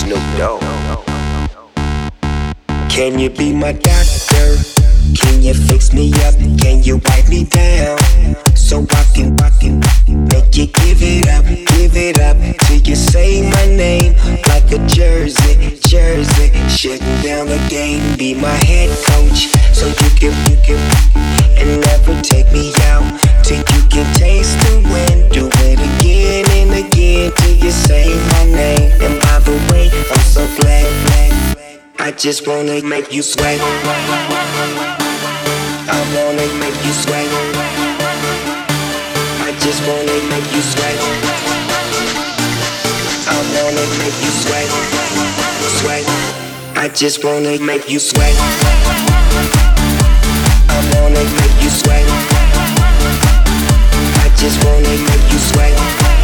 Snoop Dogg. Can you be my doctor? Can you fix me up? Can you wipe me down? So I can make you give it up till you say my name like a jersey. Shutting down the game, be my head coach, so you can and never take me out till you can taste the wind. Do it again and again till you say my name. And by the way, I'm so glad. I just wanna make you sweat. I wanna make you sweat. I just wanna make you sweat. I wanna make you sweat. I just wanna make you sweat. I wanna make you sweat. I just wanna make you sweat.